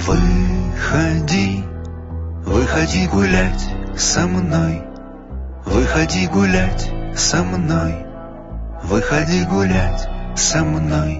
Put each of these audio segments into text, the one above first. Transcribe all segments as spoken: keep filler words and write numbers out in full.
Выходи, выходи гулять со мной. Выходи гулять со мной. Выходи гулять со мной.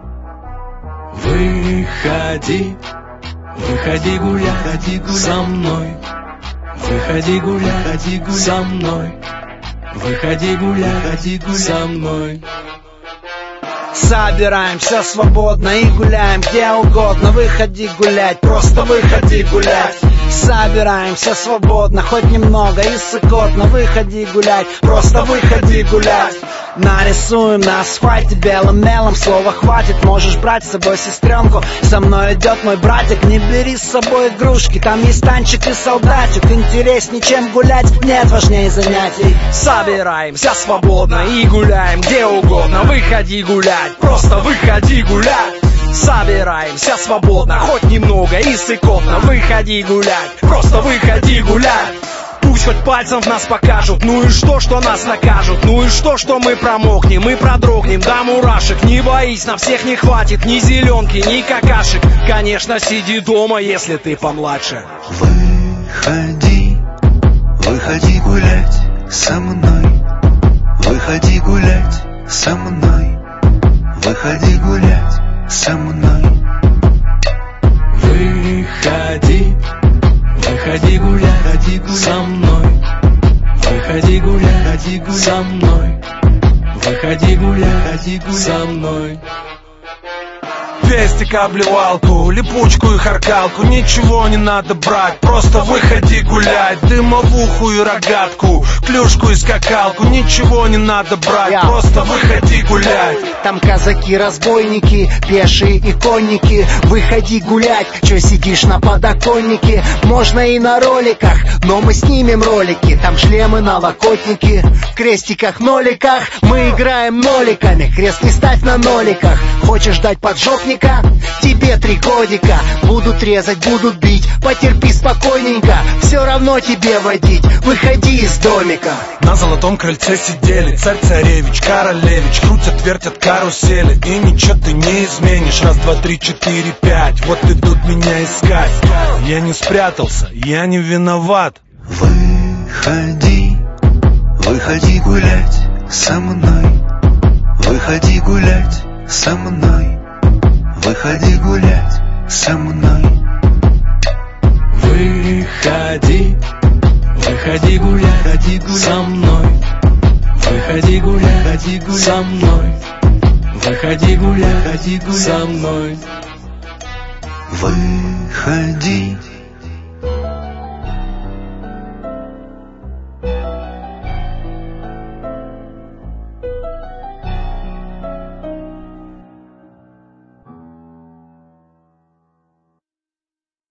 Выходи, выходи гулять со мной. Выходи гулять со мной. Выходи гулять со мной. Собираемся свободно и гуляем где угодно. Выходи гулять, просто выходи гулять. Собираемся свободно, хоть немного и сыкотно. Выходи гулять, просто выходи гулять. Нарисуем на асфальте белым мелом. Слова хватит, можешь брать с собой сестренку. Со мной идет мой братик, не бери с собой игрушки. Там есть танчик и солдатик. Интереснее, чем гулять, нет важнее занятий. Собираемся свободно и гуляем где угодно. Выходи гулять, просто выходи гулять. Собираемся свободно, хоть немного и сыкотно. Выходи гулять, просто выходи гулять. Пусть хоть пальцем в нас покажут. Ну и что, что нас накажут? Ну и что, что мы промокнем и продрогнем до мурашек? Не боись, на всех не хватит ни зеленки, ни какашек. Конечно, сиди дома, если ты помладше. Выходи, выходи гулять со мной. Выходи гулять со мной. Выходи гулять со мной. Выходи, выходи гулять со мной. Выходи гулять со мной. Выходи гулять со мной. Пестик, обливалку, липучку и харкалку. Ничего не надо брать, просто выходи гулять. Дымовуху и рогатку, клюшку и скакалку. Ничего не надо брать, Я. просто выходи гулять. Там казаки-разбойники, пешие и конники. Выходи гулять, чё сидишь на подоконнике? Можно и на роликах, но мы снимем ролики. Там шлемы, налокотники, в крестиках, ноликах. Мы играем ноликами, крест не ставь на ноликах. Хочешь дать поджопника? Тебе три годика. Будут резать, будут бить, потерпи спокойненько. Все равно тебе водить, выходи из домика. На золотом крыльце сидели царь-царевич, королевич. Крутят, вертят карусели, и ничего ты не изменишь. Раз, два, три, четыре, пять, вот идут меня искать. Я не спрятался, я не виноват. Выходи, выходи гулять со мной. Выходи гулять со мной. Выходи гулять со мной. Выходи, выходи гулять со мной. Выходи гулять со мной. Выходи гулять со мной. Выходи,